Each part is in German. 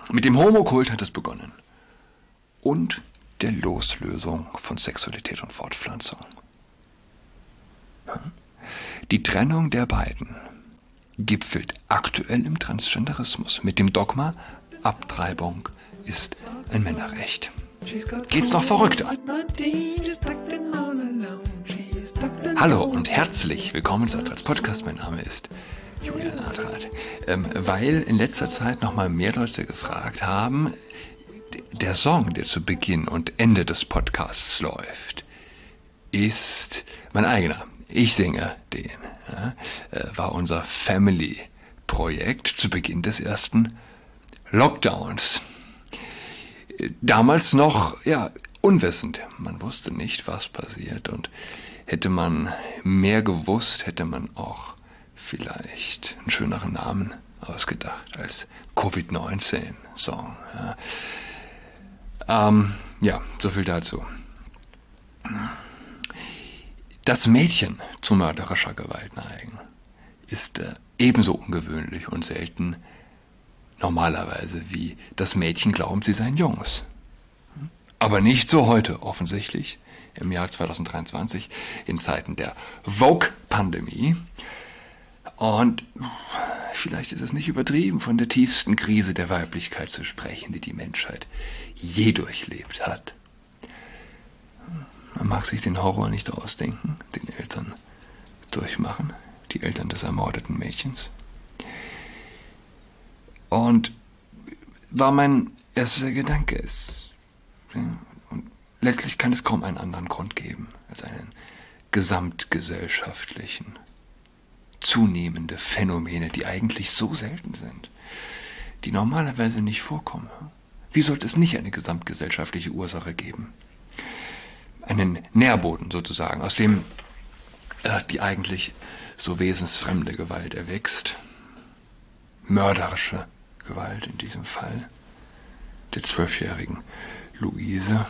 Mit dem Homokult hat es begonnen. Und der Loslösung von Sexualität und Fortpflanzung. Die Trennung der beiden gipfelt aktuell im Transgenderismus mit dem Dogma, Abtreibung ist ein Männerrecht. Geht's noch verrückter? Hallo und herzlich willkommen zu Adrats Podcast. Mein Name ist Julian Adrat. Weil in letzter Zeit nochmal mehr Leute gefragt haben, der Song, der zu Beginn und Ende des Podcasts läuft, ist mein eigener. Ich singe den. Ja, war unser Family-Projekt zu Beginn des ersten Lockdowns. Damals noch, unwissend. Man wusste nicht, was passiert. Und hätte man mehr gewusst, hätte man vielleicht einen schöneren Namen ausgedacht als Covid-19-Song. So viel dazu. Das Mädchen zu mörderischer Gewalt neigen ist ebenso ungewöhnlich und selten normalerweise wie das Mädchen glauben, sie seien Jungs. Aber nicht so heute, offensichtlich, im Jahr 2023, in Zeiten der Vogue-Pandemie. Und vielleicht ist es nicht übertrieben, von der tiefsten Krise der Weiblichkeit zu sprechen, die die Menschheit je durchlebt hat. Man mag sich den Horror nicht ausdenken, den Eltern durchmachen, die Eltern des ermordeten Mädchens. Und war mein erster Gedanke, und letztlich kann es kaum einen anderen Grund geben, als einen gesamtgesellschaftlichen, zunehmende Phänomene, die eigentlich so selten sind, die normalerweise nicht vorkommen. Wie sollte es nicht eine gesamtgesellschaftliche Ursache geben? Einen Nährboden sozusagen, aus dem die eigentlich so wesensfremde Gewalt erwächst. Mörderische Gewalt in diesem Fall der 12-jährigen Luise.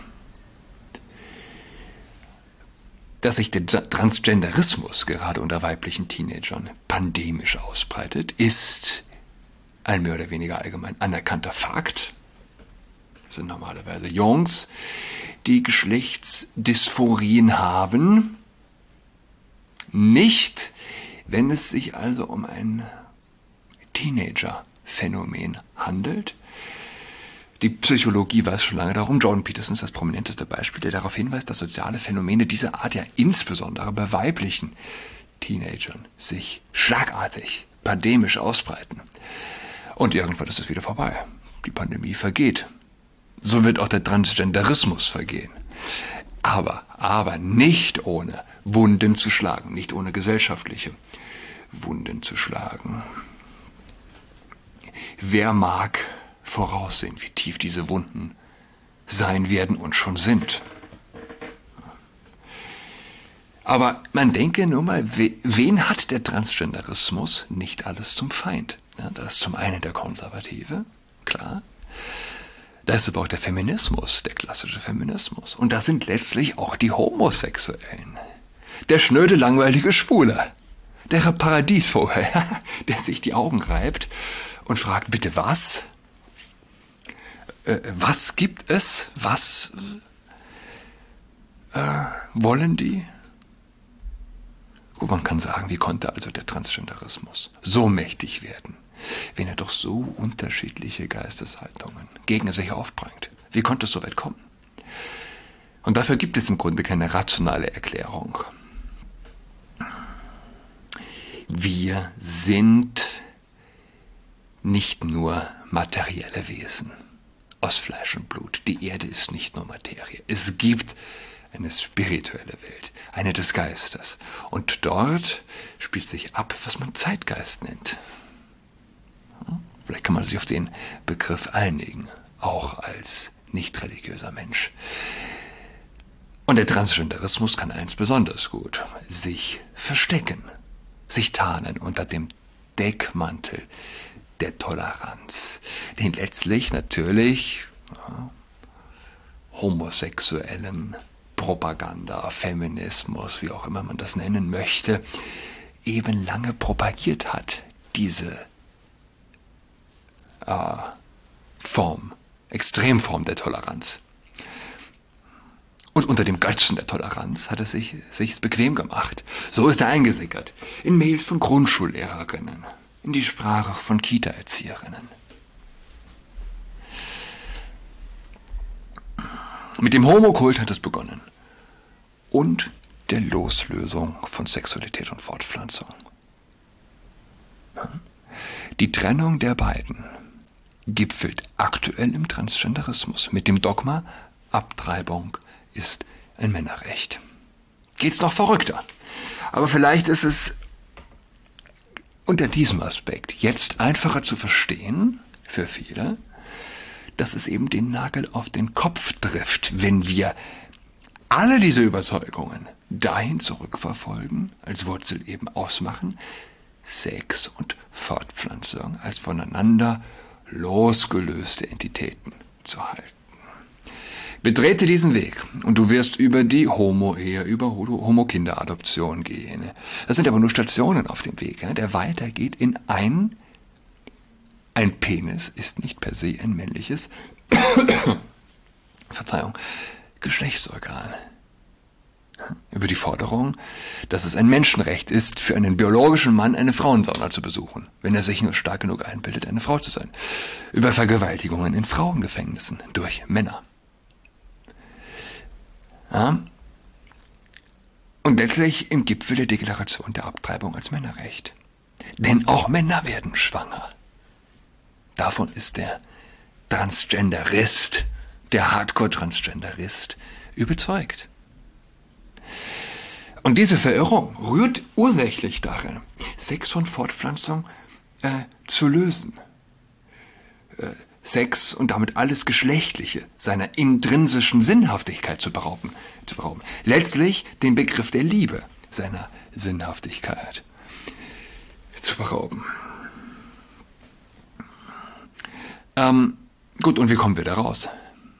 Dass sich der Transgenderismus gerade unter weiblichen Teenagern pandemisch ausbreitet, ist ein mehr oder weniger allgemein anerkannter Fakt. Das sind normalerweise Jungs, die Geschlechtsdysphorien haben. Nicht, wenn es sich also um ein Teenager-Phänomen handelt. Die Psychologie weiß schon lange darum. Jordan Peterson ist das prominenteste Beispiel, der darauf hinweist, dass soziale Phänomene dieser Art ja insbesondere bei weiblichen Teenagern sich schlagartig, pandemisch ausbreiten. Und irgendwann ist es wieder vorbei. Die Pandemie vergeht. So wird auch der Transgenderismus vergehen. Aber nicht ohne Wunden zu schlagen, nicht ohne gesellschaftliche Wunden zu schlagen. Wer mag voraussehen, wie tief diese Wunden sein werden und schon sind? Aber man denke nur mal, wen hat der Transgenderismus nicht alles zum Feind? Ja, da ist zum einen der Konservative, klar. Da ist aber auch der Feminismus, der klassische Feminismus. Und da sind letztlich auch die Homosexuellen. Der schnöde, langweilige Schwule. Der Paradiesvogel, der sich die Augen reibt und fragt, bitte was? Was gibt es? Was wollen die? Gut, man kann sagen, wie konnte also der Transgenderismus so mächtig werden, wenn er doch so unterschiedliche Geisteshaltungen gegen sich aufbringt? Wie konnte es so weit kommen? Und dafür gibt es im Grunde keine rationale Erklärung. Wir sind nicht nur materielle Wesen aus Fleisch und Blut. Die Erde ist nicht nur Materie. Es gibt eine spirituelle Welt, eine des Geistes. Und dort spielt sich ab, was man Zeitgeist nennt. Vielleicht kann man sich auf den Begriff einigen, auch als nicht religiöser Mensch. Und der Transgenderismus kann eins besonders gut: sich verstecken, sich tarnen unter dem Deckmantel der Toleranz, den letztlich natürlich homosexuellen Propaganda, Feminismus, wie auch immer man das nennen möchte, eben lange propagiert hat. Diese Extremform der Toleranz. Und unter dem Götzen der Toleranz hat er sich's bequem gemacht. So ist er eingesickert. In Mails von Grundschullehrerinnen, in die Sprache von Kita-Erzieherinnen. Mit dem Homokult hat es begonnen. Und der Loslösung von Sexualität und Fortpflanzung. Die Trennung der beiden gipfelt aktuell im Transgenderismus mit dem Dogma, Abtreibung ist ein Männerrecht. Geht's noch verrückter. Aber vielleicht ist es unter diesem Aspekt jetzt einfacher zu verstehen, für viele, dass es eben den Nagel auf den Kopf trifft, wenn wir alle diese Überzeugungen dahin zurückverfolgen, als Wurzel eben ausmachen, Sex und Fortpflanzung als voneinander losgelöste Entitäten zu halten. Betrete diesen Weg und du wirst über die Homo-Ehe, über Homo-Kinderadoption gehen. Das sind aber nur Stationen auf dem Weg, der weitergeht in ein Penis ist nicht per se ein männliches Geschlechtsorgan. Über die Forderung, dass es ein Menschenrecht ist, für einen biologischen Mann eine Frauensauna zu besuchen, wenn er sich nur stark genug einbildet, eine Frau zu sein. Über Vergewaltigungen in Frauengefängnissen durch Männer. Ja. Und letztlich im Gipfel der Deklaration der Abtreibung als Männerrecht. Denn auch Männer werden schwanger. Davon ist der Transgenderist, der Hardcore-Transgenderist überzeugt. Und diese Verirrung rührt ursächlich darin, Sex von Fortpflanzung zu lösen. Sex und damit alles Geschlechtliche seiner intrinsischen Sinnhaftigkeit zu berauben. Letztlich den Begriff der Liebe seiner Sinnhaftigkeit zu berauben. Gut, und wie kommen wir da raus?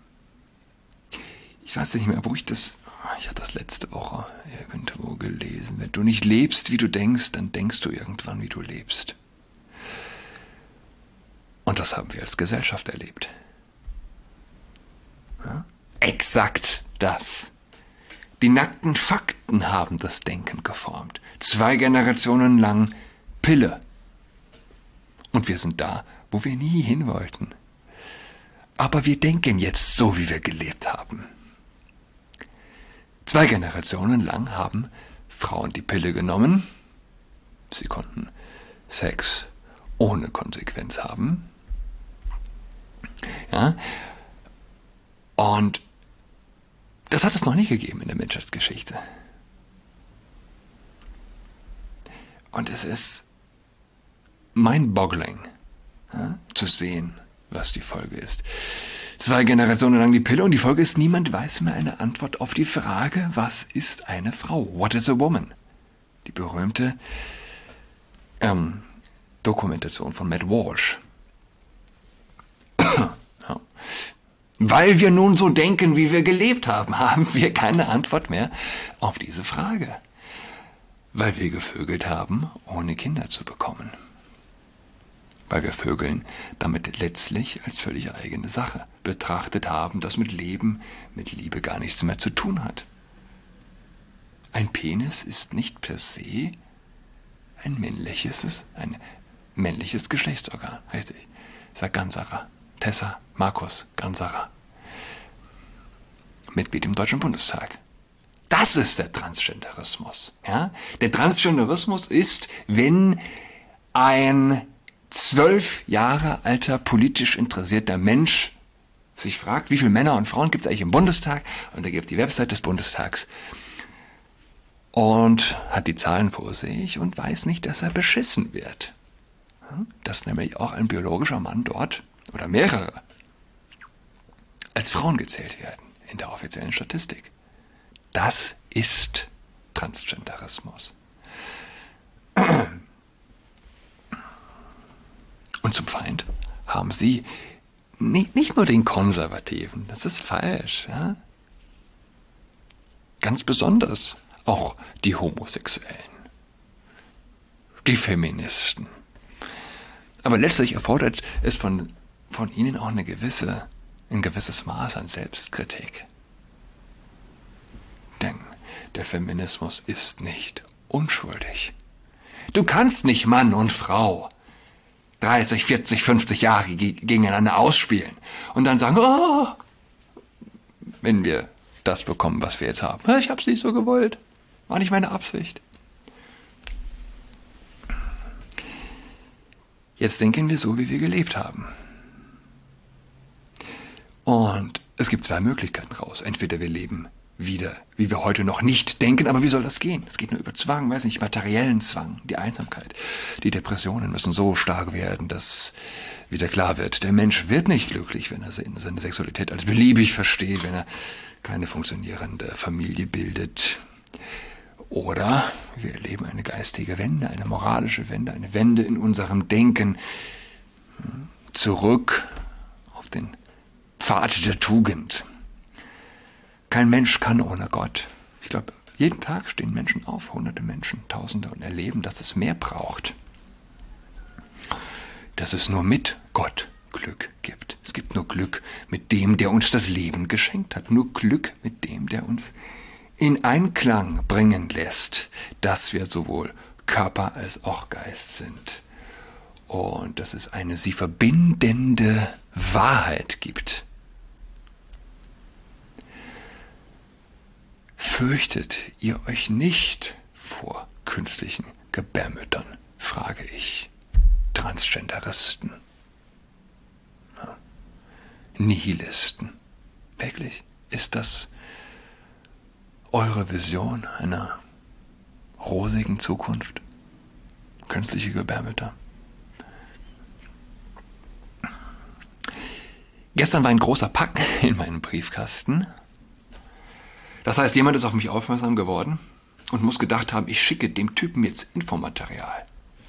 Ich weiß nicht mehr, ich hatte das letzte Woche irgendwo gelesen. Wenn du nicht lebst, wie du denkst, dann denkst du irgendwann, wie du lebst. Und das haben wir als Gesellschaft erlebt. Ja? Exakt das. Die nackten Fakten haben das Denken geformt. 2 Generationen lang Pille. Und wir sind da, wo wir nie hin wollten. Aber wir denken jetzt so, wie wir gelebt haben. 2 Generationen lang haben Frauen die Pille genommen. Sie konnten Sex ohne Konsequenz haben. Ja? Und das hat es noch nie gegeben in der Menschheitsgeschichte. Und es ist mind-boggling, ja, zu sehen, was die Folge ist. 2 Generationen lang die Pille und die Folge ist, niemand weiß mehr eine Antwort auf die Frage, was ist eine Frau? What is a woman? Die berühmte Dokumentation von Matt Walsh. Ja. Weil wir nun so denken, wie wir gelebt haben, haben wir keine Antwort mehr auf diese Frage. Weil wir gevögelt haben, ohne Kinder zu bekommen. Weil wir Vögeln damit letztlich als völlig eigene Sache betrachtet haben, das mit Leben, mit Liebe gar nichts mehr zu tun hat. Ein Penis ist nicht per se ein männliches Geschlechtsorgan, richtig, sagt Gansarer, Tessa Markus Gansarer, Mitglied im Deutschen Bundestag. Das ist der Transgenderismus. Ja? Der Transgenderismus ist, wenn ein 12 Jahre alter, politisch interessierter Mensch sich fragt, wie viele Männer und Frauen gibt es eigentlich im Bundestag? Und er geht auf die Website des Bundestags und hat die Zahlen vor sich und weiß nicht, dass er beschissen wird. Dass nämlich auch ein biologischer Mann dort oder mehrere als Frauen gezählt werden in der offiziellen Statistik. Das ist Transgenderismus. Und zum Feind haben sie nicht nur den Konservativen, das ist falsch, ja? Ganz besonders auch die Homosexuellen, die Feministen. Aber letztlich erfordert es von von Ihnen auch ein gewisses Maß an Selbstkritik. Denn der Feminismus ist nicht unschuldig. Du kannst nicht Mann und Frau 30, 40, 50 Jahre gegeneinander ausspielen und dann sagen, oh, wenn wir das bekommen, was wir jetzt haben. Ich habe es nicht so gewollt. War nicht meine Absicht. Jetzt denken wir so, wie wir gelebt haben. Und es gibt zwei Möglichkeiten raus. Entweder wir leben wieder, wie wir heute noch nicht denken, aber wie soll das gehen? Es geht nur über Zwang, weiß nicht, materiellen Zwang, die Einsamkeit. Die Depressionen müssen so stark werden, dass wieder klar wird, der Mensch wird nicht glücklich, wenn er seine Sexualität als beliebig versteht, wenn er keine funktionierende Familie bildet. Oder wir erleben eine geistige Wende, eine moralische Wende, eine Wende in unserem Denken zurück auf den Pfad der Tugend. Kein Mensch kann ohne Gott. Ich glaube, jeden Tag stehen Menschen auf, hunderte Menschen, Tausende, und erleben, dass es mehr braucht. Dass es nur mit Gott Glück gibt. Es gibt nur Glück mit dem, der uns das Leben geschenkt hat. Nur Glück mit dem, der uns in Einklang bringen lässt, dass wir sowohl Körper als auch Geist sind. Und dass es eine sie verbindende Wahrheit gibt. Fürchtet ihr euch nicht vor künstlichen Gebärmüttern, frage ich. Transgenderisten. Ja. Nihilisten. Wirklich? Ist das eure Vision einer rosigen Zukunft? Künstliche Gebärmütter. Gestern war ein großer Pack in meinem Briefkasten. Das heißt, jemand ist auf mich aufmerksam geworden und muss gedacht haben, ich schicke dem Typen jetzt Infomaterial.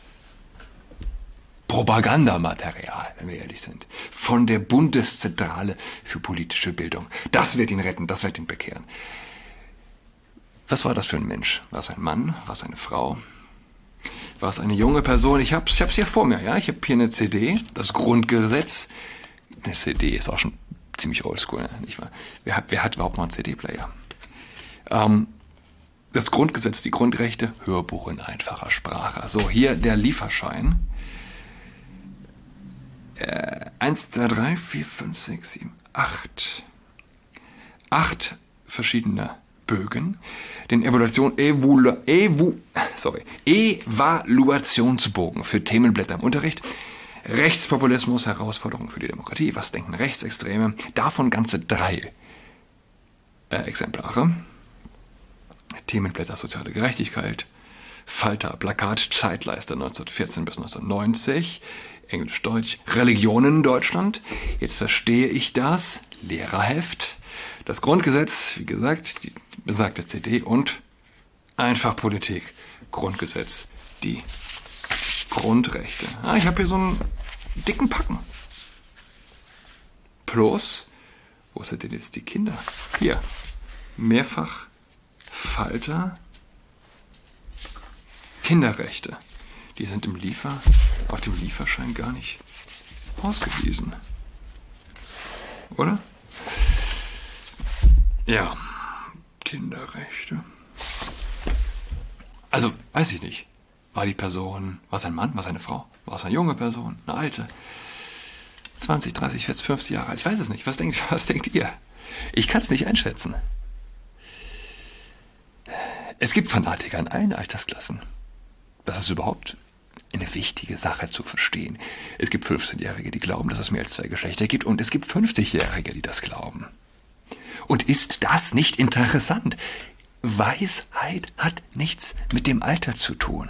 Propagandamaterial, wenn wir ehrlich sind. Von der Bundeszentrale für politische Bildung. Das wird ihn retten, das wird ihn bekehren. Was war das für ein Mensch? War es ein Mann? War es eine Frau? War es eine junge Person? Ich hab's hier vor mir, ja. Ich habe hier eine CD, das Grundgesetz. Eine CD ist auch schon ziemlich oldschool, nicht wahr? Wer hat überhaupt noch einen CD-Player? Das Grundgesetz, die Grundrechte, Hörbuch in einfacher Sprache. So, hier der Lieferschein. 1, 2, 3, 4, 5, 6, 7, 8. 8 verschiedene Bögen. Den Evaluationsbogen für Themenblätter im Unterricht. Rechtspopulismus, Herausforderungen für die Demokratie. Was denken Rechtsextreme? Davon ganze 3 Exemplare. Themenblätter soziale Gerechtigkeit, Falter, Plakat, Zeitleiste 1914 bis 1990, Englisch-Deutsch, Religionen Deutschland, jetzt verstehe ich das, Lehrerheft, das Grundgesetz, wie gesagt, die besagte CD und einfach Politik, Grundgesetz, die Grundrechte. Ich habe hier so einen dicken Packen. Plus, wo sind denn jetzt die Kinder? Hier, mehrfach Falter, Kinderrechte. Die sind auf dem Lieferschein gar nicht ausgewiesen. Oder? Ja, Kinderrechte. Also, weiß ich nicht. War es ein Mann, war es eine Frau? War es eine junge Person, eine alte? 20, 30, 40, 50 Jahre alt? Ich weiß es nicht. Was denkt ihr? Ich kann es nicht einschätzen. Es gibt Fanatiker in allen Altersklassen. Das ist überhaupt eine wichtige Sache zu verstehen. Es gibt 15-Jährige, die glauben, dass es mehr als 2 Geschlechter gibt, und es gibt 50-Jährige, die das glauben. Und ist das nicht interessant? Weisheit hat nichts mit dem Alter zu tun.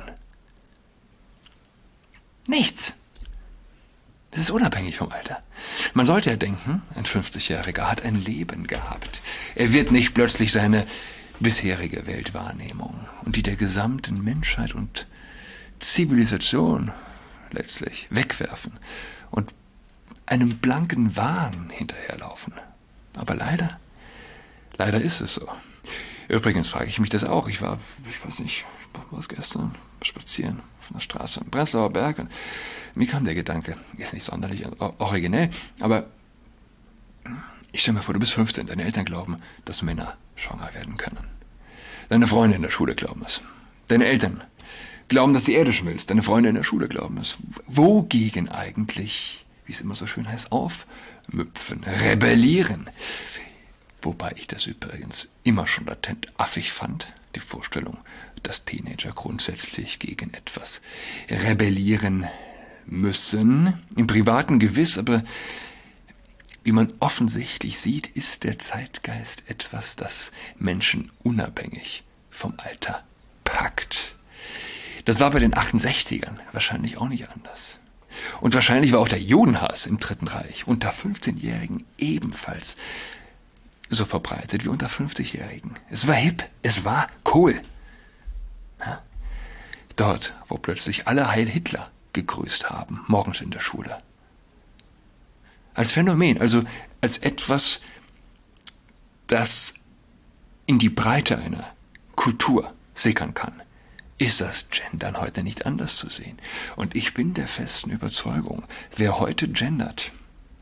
Nichts. Das ist unabhängig vom Alter. Man sollte ja denken, ein 50-Jähriger hat ein Leben gehabt. Er wird nicht plötzlich seine bisherige Weltwahrnehmung und die der gesamten Menschheit und Zivilisation letztlich wegwerfen und einem blanken Wahn hinterherlaufen. Aber leider ist es so. Übrigens frage ich mich das auch. Ich weiß nicht, was gestern spazieren auf einer Straße im Prenzlauer Berg und Mir kam der Gedanke, ist nicht sonderlich originell, aber ich stelle mir vor, du bist 15, deine Eltern glauben, dass Männer schwanger werden können. Deine Freunde in der Schule glauben es. Deine Eltern glauben, dass die Erde schmilzt. Deine Freunde in der Schule glauben es. Wogegen eigentlich, wie es immer so schön heißt, aufmüpfen, rebellieren? Wobei ich das übrigens immer schon latent affig fand, die Vorstellung, dass Teenager grundsätzlich gegen etwas rebellieren müssen. Im Privaten gewiss, aber wie man offensichtlich sieht, ist der Zeitgeist etwas, das Menschen unabhängig vom Alter packt. Das war bei den 68ern wahrscheinlich auch nicht anders. Und wahrscheinlich war auch der Judenhass im Dritten Reich unter 15-Jährigen ebenfalls so verbreitet wie unter 50-Jährigen. Es war hip, es war cool. Ja? Dort, wo plötzlich alle Heil Hitler gegrüßt haben, morgens in der Schule. Als Phänomen, also als etwas, das in die Breite einer Kultur sickern kann, ist das Gendern heute nicht anders zu sehen. Und ich bin der festen Überzeugung, wer heute gendert,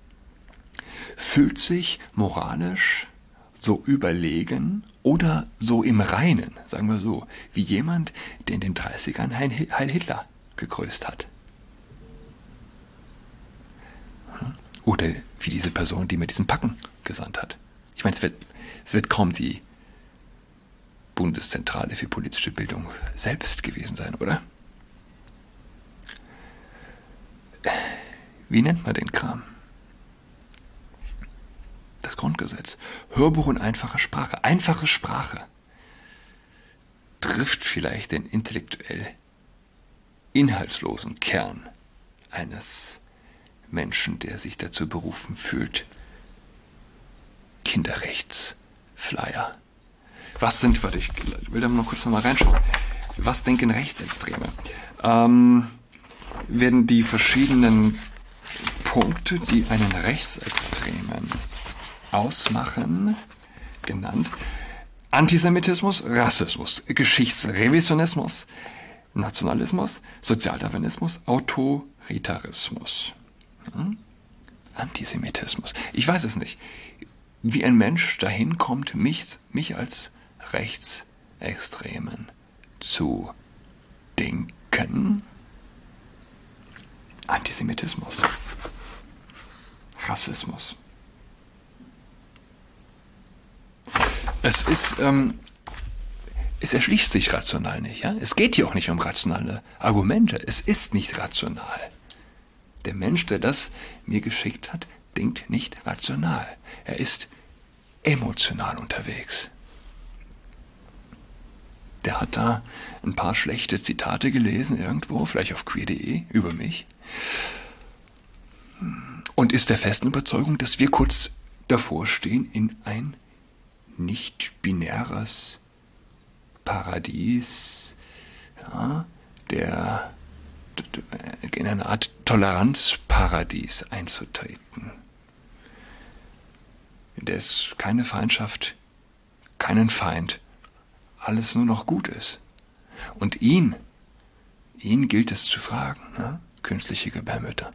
fühlt sich moralisch so überlegen oder so im Reinen, sagen wir so, wie jemand, der in den 30ern Heil Hitler gegrüßt hat. Oder wie diese Person, die mir diesen Packen gesandt hat. Ich meine, es wird kaum die Bundeszentrale für politische Bildung selbst gewesen sein, oder? Wie nennt man den Kram? Das Grundgesetz. Hörbuch in einfacher Sprache. Einfache Sprache trifft vielleicht den intellektuell inhaltslosen Kern eines Menschen, der sich dazu berufen fühlt. Kinderrechtsflyer. Was sind, warte, ich will da noch kurz nochmal reinschauen. Was denken Rechtsextreme? Werden die verschiedenen Punkte, die einen Rechtsextremen ausmachen, genannt? Antisemitismus, Rassismus, Geschichtsrevisionismus, Nationalismus, Sozialdarwinismus, Autoritarismus. Antisemitismus. Ich weiß es nicht. Wie ein Mensch dahin kommt, mich als Rechtsextremen zu denken. Antisemitismus. Rassismus. Es erschließt sich rational nicht. Ja? Es geht hier auch nicht um rationale Argumente. Es ist nicht rational. Der Mensch, der das mir geschickt hat, denkt nicht rational. Er ist emotional unterwegs. Der hat da ein paar schlechte Zitate gelesen irgendwo, vielleicht auf queer.de, über mich. Und ist der festen Überzeugung, dass wir kurz davor stehen, in ein nicht-binäres Paradies, ja, in eine Art Toleranzparadies einzutreten. In der es keine Feindschaft, keinen Feind, alles nur noch gut ist. Und ihn gilt es zu fragen, ne? Künstliche Gebärmütter.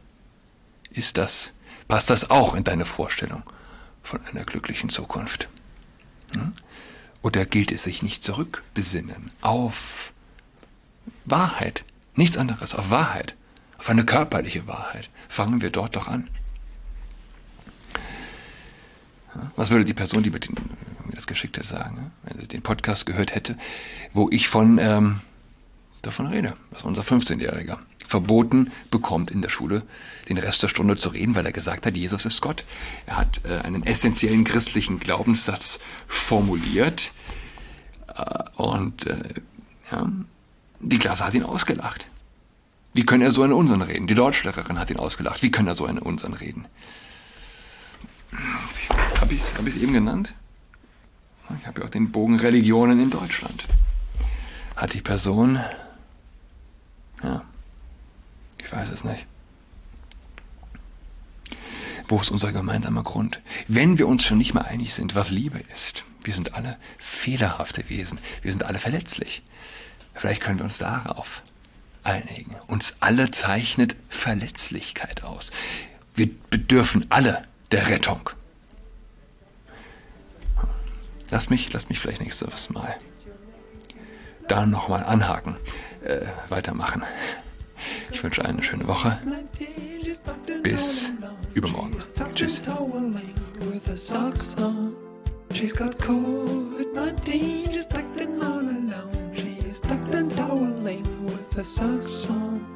Passt das auch in deine Vorstellung von einer glücklichen Zukunft? Hm? Oder gilt es sich nicht zurückbesinnen auf Wahrheit? Nichts anderes, auf Wahrheit, auf eine körperliche Wahrheit. Fangen wir dort doch an. Was würde die Person, die mir das geschickt hat, sagen, wenn sie den Podcast gehört hätte, wo ich davon rede, dass unser 15-Jähriger verboten bekommt, in der Schule den Rest der Stunde zu reden, weil er gesagt hat, Jesus ist Gott. Er hat einen essentiellen christlichen Glaubenssatz formuliert und die Klasse hat ihn ausgelacht. Wie kann er so in Unsinn reden? Die Deutschlehrerin hat ihn ausgelacht. Wie kann er so in Unsinn reden? Hab ich es eben genannt? Ich habe ja auch den Bogen Religionen in Deutschland. Hat die Person, ich weiß es nicht. Wo ist unser gemeinsamer Grund? Wenn wir uns schon nicht mehr einig sind, was Liebe ist, wir sind alle fehlerhafte Wesen, wir sind alle verletzlich. Vielleicht können wir uns darauf einigen. Uns alle zeichnet Verletzlichkeit aus. Wir bedürfen alle der Rettung. Lass mich vielleicht nächstes Mal da nochmal anhaken, weitermachen. Ich wünsche eine schöne Woche. Bis übermorgen. Tschüss. She's got COVID-19, she's acting all alone. She's tucked and toweling with the socks on.